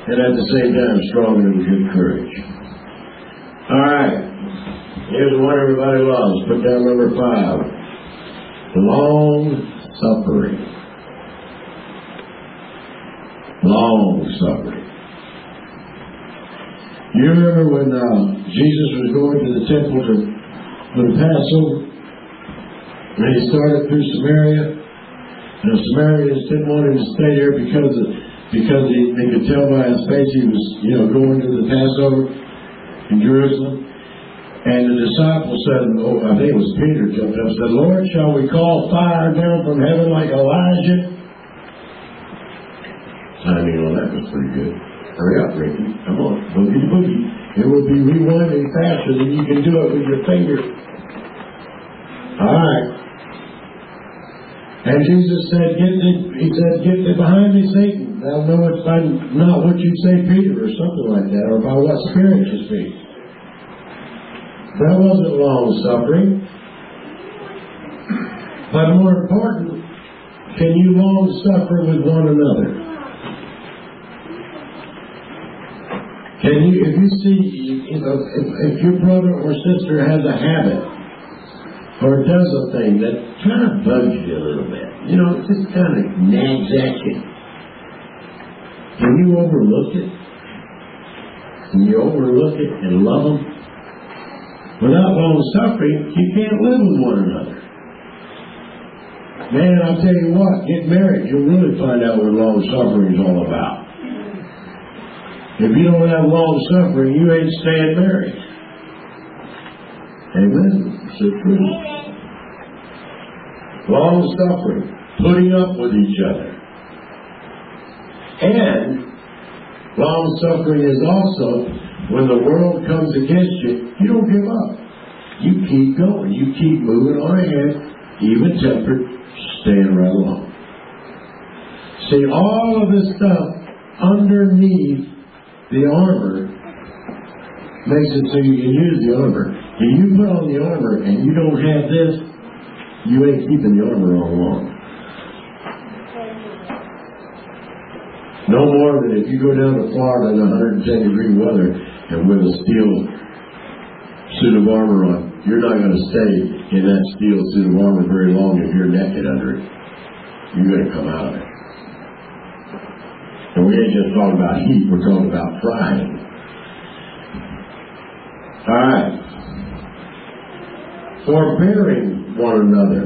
and at the same time strong and of good courage. All right. Here's the one everybody loves. Put down number 5. Long suffering. Long suffering. You remember when Jesus was going to the temple for the Passover? And he started through Samaria. And the Samaritans didn't want him to stay there because they could tell by his face he was, going to the Passover in Jerusalem. And the disciples said, I think it was Peter jumped up and said, Lord, shall we call fire down from heaven like Elijah? I mean, well, that was pretty good. Hurry up, Ricky. Come on, boogie boogie. It will be rewinding faster than you can do it with your finger. All right. And Jesus said, get thee behind me, Satan. Thou knowest not what you say, Peter, or something like that, or by what spirit you speak. That wasn't long suffering. But more important, can you long suffer with one another? Can you, if you see, if your brother or sister has a habit or does a thing that kind of bugs you a little bit, it just kind of nags at you, can you overlook it? Can you overlook it and love them? Without long suffering, you can't live with one another. Man, I'll tell you what, get married, you'll really find out what long suffering is all about. If you don't have long suffering, you ain't staying married. Amen. It's the truth. Long suffering, putting up with each other. And long suffering is also when the world comes against you, you don't give up. You keep going. You keep moving on ahead, even-tempered, staying right along. See, all of this stuff underneath the armor makes it so you can use the armor. If you put on the armor and you don't have this, you ain't keeping the armor on long. No more than if you go down to Florida in 110-degree weather and with a steel suit of armor on, you're not going to stay in that steel suit of armor very long if you're naked under it. You're going to come out of it. And we ain't just talking about heat, we're talking about frying. Alright. Forbearing one another.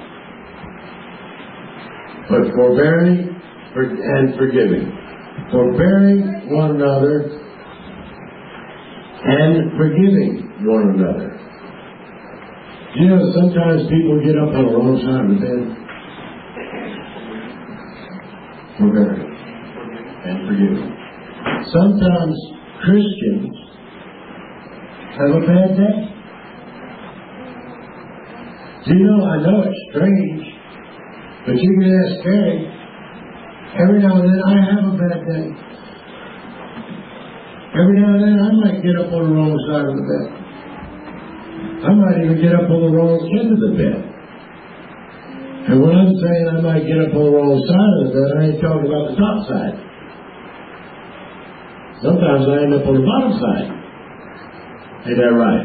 But forbearing and forgiving. Forbearing one another and forgiving one another. Sometimes people get up on the wrong side of the bed. Forbearing and forgiving. Sometimes Christians have a bad day. I know it's strange, but you can ask Carrie. Every now and then I have a bad day. Every now and then I might get up on the wrong side of the bed. I might even get up on the wrong end of the bed. And when I'm saying I might get up on the wrong side of the bed, I ain't talking about the top side. Sometimes I end up on the bottom side. Ain't that right?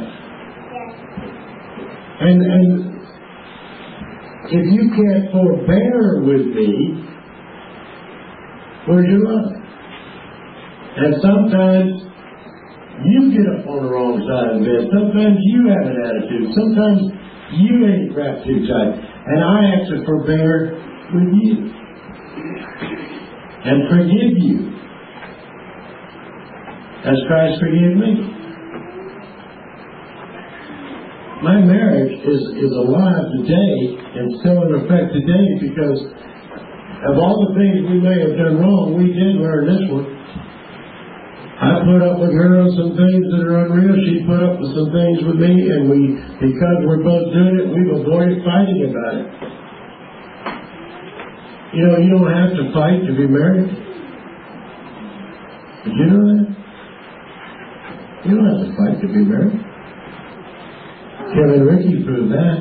And if you can't forbear with me, where's your love? And sometimes you get up on the wrong side of the bed. Sometimes you have an attitude. Sometimes you ain't wrapped too tight. And I have to forbear with you and forgive you as Christ forgave me. My marriage is alive today and still in effect today because of all the things we may have done wrong, we did learn this one. I put up with her on some things that are unreal. She put up with some things with me, and because we're both doing it, we've avoided fighting about it. You don't have to fight to be married. Did you know that? You don't have to fight to be married. Kevin and Ricky proved that.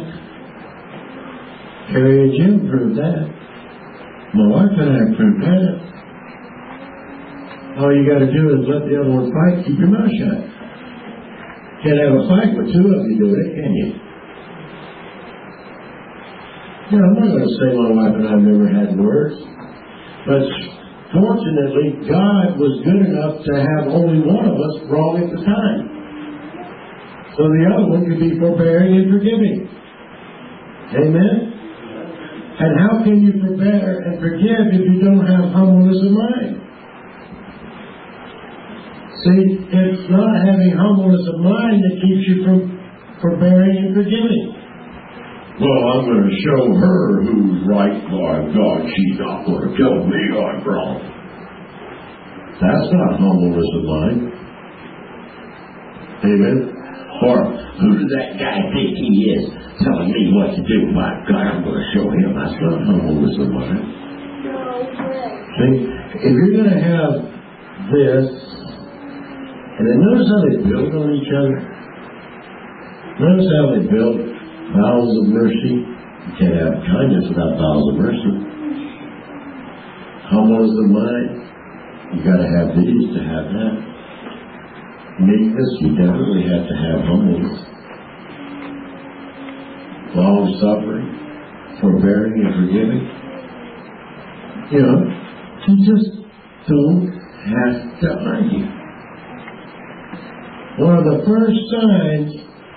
Carrie and Jim proved that. My wife and I proved that. All you got to do is let the other one fight, keep your mouth shut. Can't have a fight with two of you doing it, can you? Yeah, I'm not going to say my wife and I have never had words. But fortunately, God was good enough to have only one of us wrong at the time. So the other one could be forbearing and forgiving. Amen? And how can you forbear and forgive if you don't have humbleness of mind? See, it's not having humbleness of mind that keeps you from forbearing and forgiving. Well, I'm going to show her who's right. By God, she's not going to tell me I'm wrong. That's not humbleness of mind. Amen? Or, who does that guy think he is, telling me what to do? My God, I'm going to show him. That's not humbleness of mind. See, if you're going to have this, and then notice how they build on each other. Notice how they build bowels of mercy. You can't have kindness without bowels of mercy. Humbleness of mind. You got to have these to have that. Meekness, you definitely have to have humbleness. Long suffering, forbearing and forgiving. You know, you just don't have to argue. One of the first signs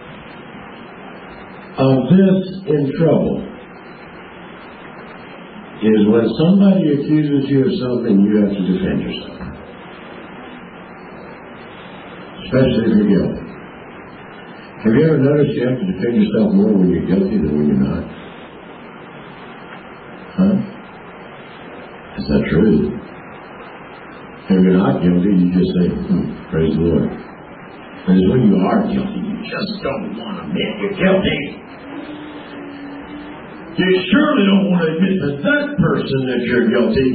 of this in trouble is when somebody accuses you of something, you have to defend yourself. Especially if you're guilty. Have you ever noticed you have to defend yourself more when you're guilty than when you're not? Huh? Is that true? If you're not guilty, you just say, praise the Lord. Because when you are guilty, you just don't want to admit you're guilty. You surely don't want to admit to that person that you're guilty.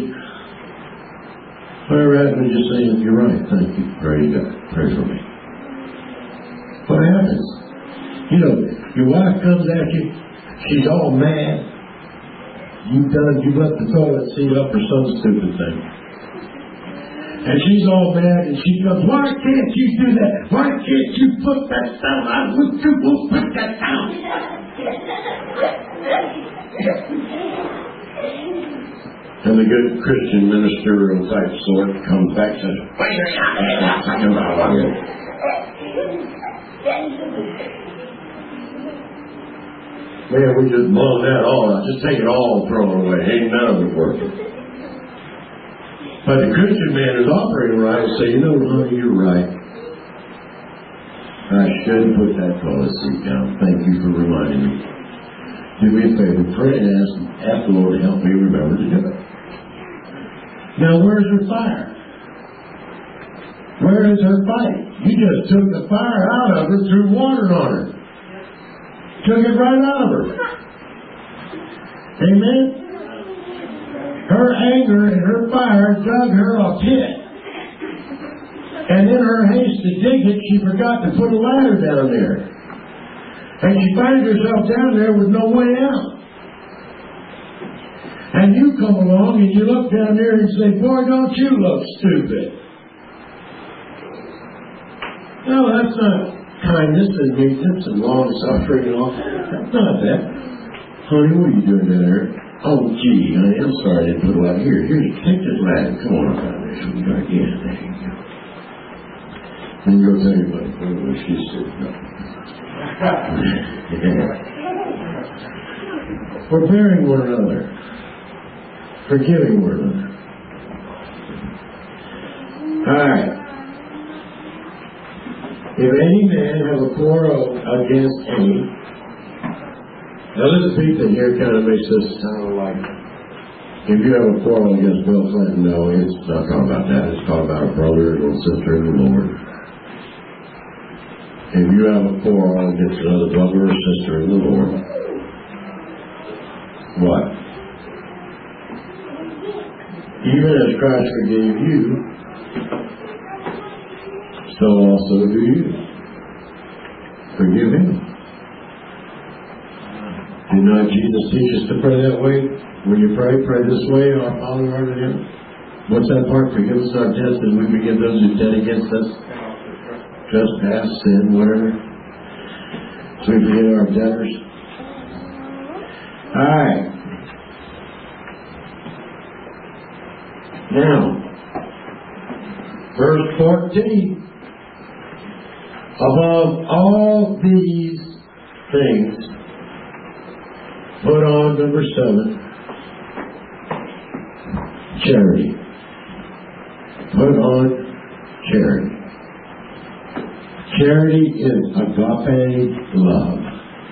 Or rather than just saying, you're right, thank you, praise God, pray for me. What happens? You know, your wife comes at you, she's all mad. You've left the toilet seat up for some stupid thing. And she's all mad, and she goes, why can't you do that? Why can't you put that down? I wish you will put that down. And the good Christian minister of type sort comes back and says, wait a minute. Man, we just blow that all out. Just take it all and throw it away. Ain't none of it working. But the Christian man is operating right and say, you know, honey, you're right. I should put that toilet seat down. Thank you for reminding me. Do me a favor, pray and ask the Lord to help me remember to do it. Now, where's her fire? Where is her fight? You just took the fire out of her, threw water on her. Took it right out of her. Amen? Her anger and her fire dug her a pit. And in her haste to dig it, she forgot to put a ladder down there. And she finds herself down there with no way out. And you come along and you look down there and say, boy, don't you look stupid. No, that's not kindness and meekness and long suffering and all. That's not that. Honey, what are you doing down there? Oh, gee, honey, I'm sorry I didn't put a ladder. Here, take this ladder. Come on up down there, sweetheart. Yeah, there you go. Then you go tell your mother, what she said. No. Forbearing one another. Forgiving one another. Alright. If any man have a quarrel against any. Now this thing here kind of makes this sound like, if you have a quarrel against Bill Clinton, no, it's not talking about that. It's talking about a brother or sister in the Lord. If you have a quarrel against another brother or sister in the Lord, what? Even as Christ forgave you, so also do you. Forgive him. Did not Jesus teach us to pray that way? When you pray this way, our Father art in heaven. What's that part? Forgive us our debts as we forgive those who sin against us. Trespass, sin, whatever. So we forgive our debtors. Alright. Now, verse 14. Above all these things, put on, number 7, charity. Put on charity. Charity is agape love.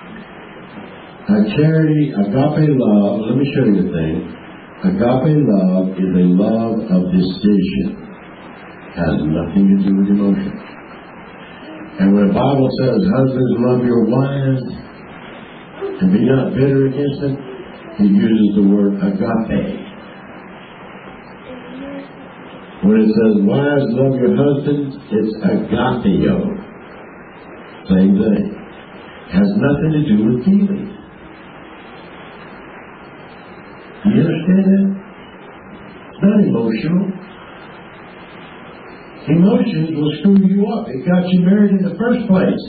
Agape love, let me show you the thing. Agape love is a love of decision. Has nothing to do with emotion. And when the Bible says, husbands, love your wives and be not bitter against them, it uses the word agape. When it says, wives, love your husbands, it's agapeo. Same thing. Has nothing to do with feelings. Do you understand that? It's not emotional. Emotions will screw you up. It got you married in the first place.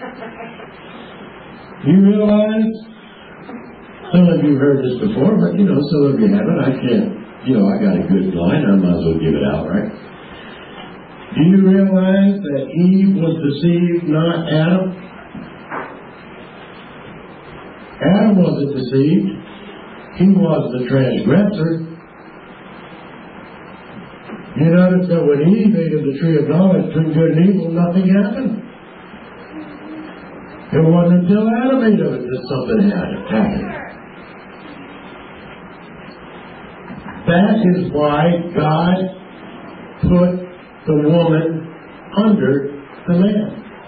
You realize? Some of you heard this before, but some of you haven't. I can't. I got a good line. I might as well give it out, right? Do you realize that Eve was deceived, not Adam? Adam wasn't deceived. He was the transgressor. You notice that when Eve ate of the tree of knowledge between good and evil, nothing happened. It wasn't until Adam ate of it that something happened. That is why God put the woman under the man.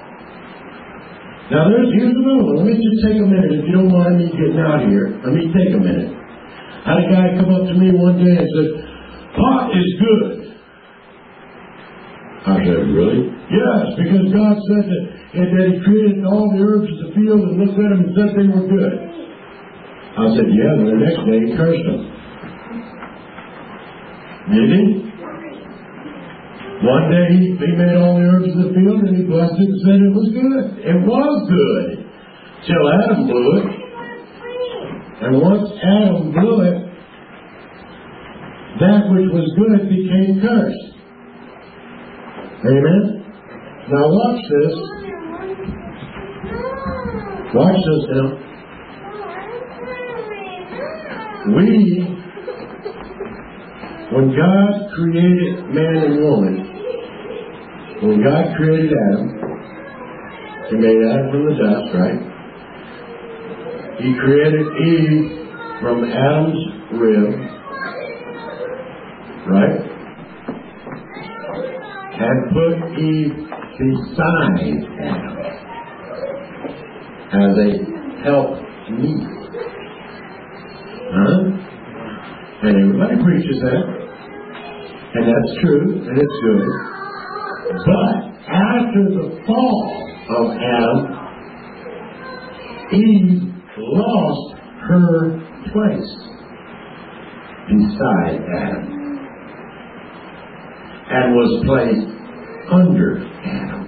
Now here's the little one. Let me just take a minute, if you don't mind me getting out of here. Let me take a minute. I had a guy come up to me one day and said, pot is good. I said, really? Yes, because God said that He created all the herbs of the field and looked at them and said they were good. I said, yeah, and the next day He cursed them. Did He? One day He made all the herbs of the field and He blessed it and said it was good. It was good. Till Adam blew it. And once Adam blew it, that which was good became cursed. Amen? Now watch this. Watch this now. When God created man and woman, when God created Adam, He made Adam from the dust, right? He created Eve from Adam's rib, right? And put Eve beside Adam as a helpmeet. And everybody preaches that. And that's true, and it's good. But after the fall of Adam, Eve lost her place beside Adam and was placed under Adam.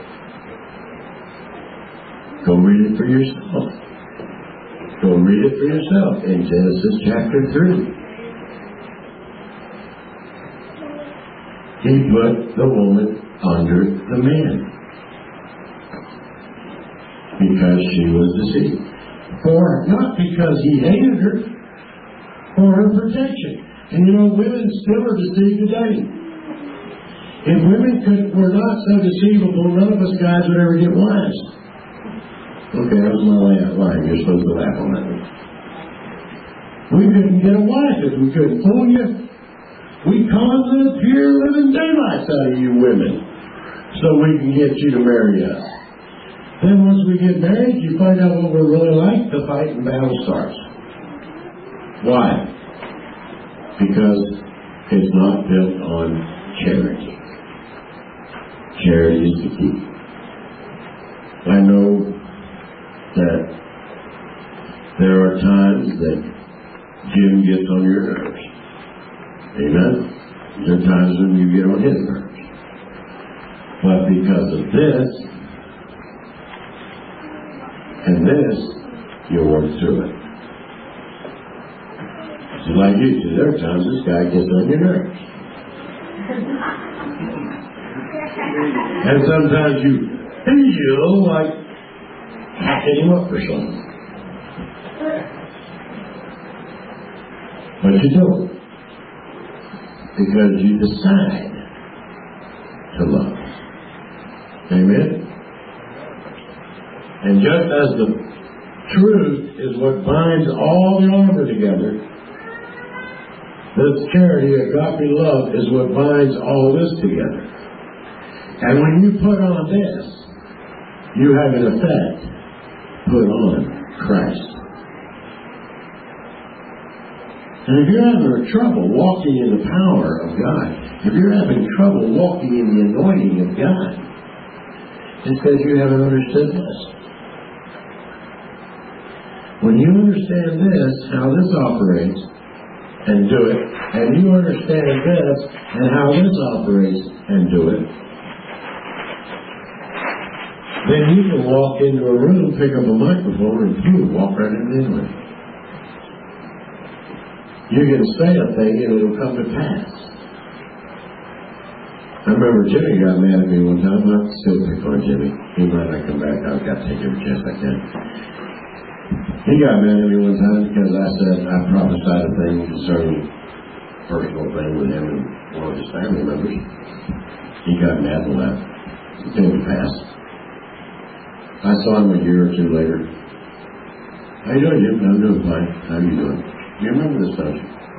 Go read it for yourself. Go read it for yourself in Genesis chapter 3. He put the woman under the man because she was deceived. Not because he hated her, for her protection. And women still are deceived today. If women were not so deceivable, none of us guys would ever get wives. Okay, that was my line. You're supposed to laugh on that one. We couldn't get a wife if we couldn't fool you. We conjure the pure living daylights out of you women so we can get you to marry us. Then once we get married, you find out what we're really like, the fight and battle starts. Why? Because it's not built on charity. Charity is the key. I know that there are times that Jim gets on your nerves. Amen? There are times when you get on his nerves. But because of this and this, you'll work through it. Just like you two, there are times this guy gets on your nerves. And sometimes you feel like hacking him up or something. But you don't. Because you decide to love. Amen? And just as the truth is what binds all the armor together, this charity, agape love, is what binds all this together. And when you put on this, you have in effect put on Christ. And if you're having trouble walking in the power of God, if you're having trouble walking in the anointing of God, it's because you haven't understood this. When you understand this, how this operates, and do it, and you understand this, and how this operates, and do it, then you can walk into a room, pick up a microphone, and boom, walk right into it. You can say a thing and it'll come to pass. I remember Jimmy got mad at me one time. I still pick on Jimmy. He might not come back. I've got to take every chance I can. He got mad at me one time because I said I prophesied a thing concerning personal thing with him and one of his family members. He got mad and left. It came to pass. I saw him a year or two later. How you doing, Jim? I'm doing fine. How you doing? You remember this, don't you?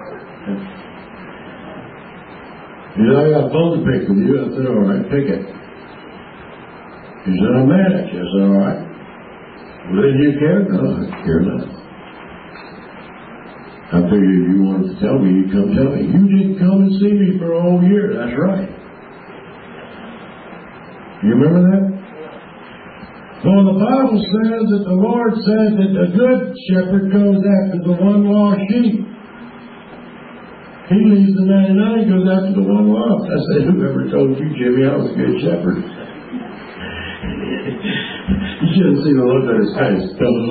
He said, I got a bone to pick with you. I said, all right, pick it. He said, I'm mad at you. I said, all right. Well, did you care? No, I care less. I figured if you wanted to tell me, you'd come tell me. You didn't come and see me for a whole year. That's right. You remember that? Well, the Bible says that the Lord said that the good shepherd goes after the one lost sheep. He leaves the 99, goes after the one lost. I said, whoever told you, Jimmy, I was a good shepherd? You should have seen the look on his face.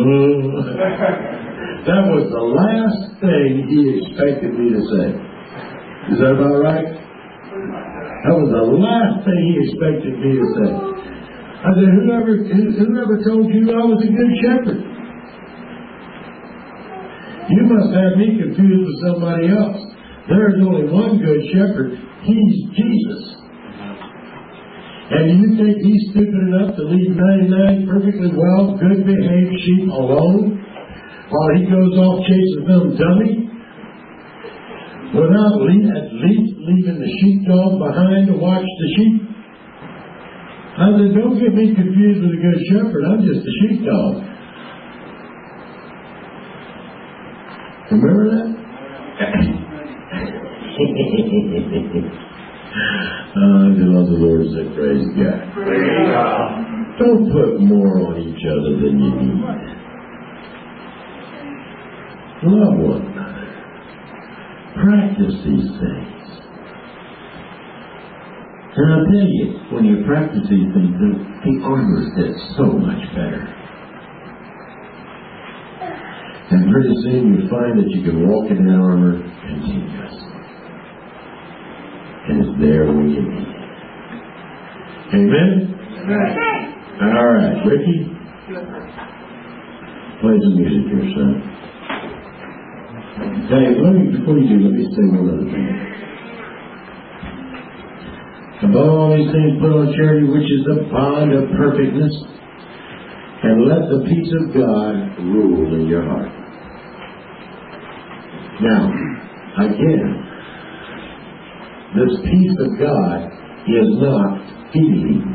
That was the last thing he expected me to say. Is that about right? That was the last thing he expected me to say. I said, whoever told you I was a good shepherd? You must have me confused with somebody else. There's only one good shepherd. He's Jesus. And you think he's stupid enough to leave 99 perfectly well, good behaved sheep alone while he goes off chasing some dummy? Without at least leaving the sheepdog behind to watch the sheep? I said, don't get me confused with a good shepherd. I'm just a sheepdog. Remember that? I love the Lord said, praise God. Don't put more on each other than you need. Love one another. Practice these things. And I'll tell you, when you practice these things, the armor gets so much better. And pretty soon you find that you can walk in that armor continuously. And it's there when you need it. Amen? Amen. All right, Ricky. Play some music here, son. Dave, before you do, let me say one other thing. Above all these things, put on charity, which is the bond of perfectness, and let the peace of God rule in your heart. Now, again, this peace of God is not feeling.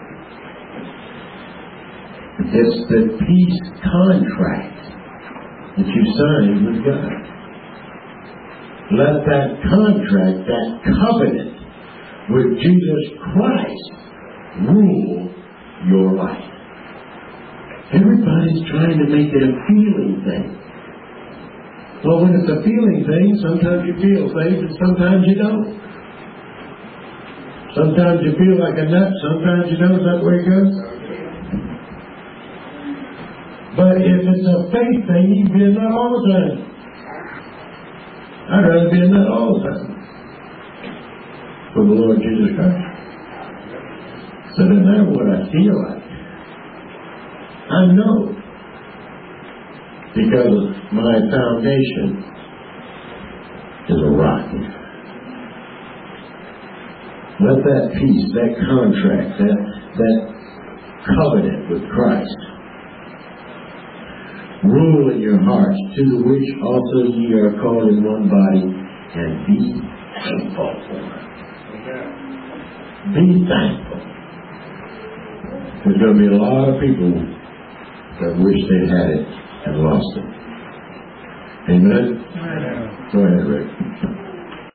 It's the peace contract that you signed with God. Let that contract, that covenant with Jesus Christ, rule your life. Everybody's trying to make it a feeling thing. Well, when it's a feeling thing, sometimes you feel things and sometimes you don't. Sometimes you feel like a nut, sometimes you don't. Is that the way it goes? But if it's a faith thing, you can be a nut all the time. I'd rather be a nut all the time for the Lord Jesus Christ. So it doesn't matter what I feel like. I know, because my foundation is a rock. Let that peace, that contract, that covenant with Christ rule in your hearts, to the which also ye are called in one body, and be thankful for it. Be thankful. There's going to be a lot of people that wish they had it and lost it. Amen? Go ahead, Rick.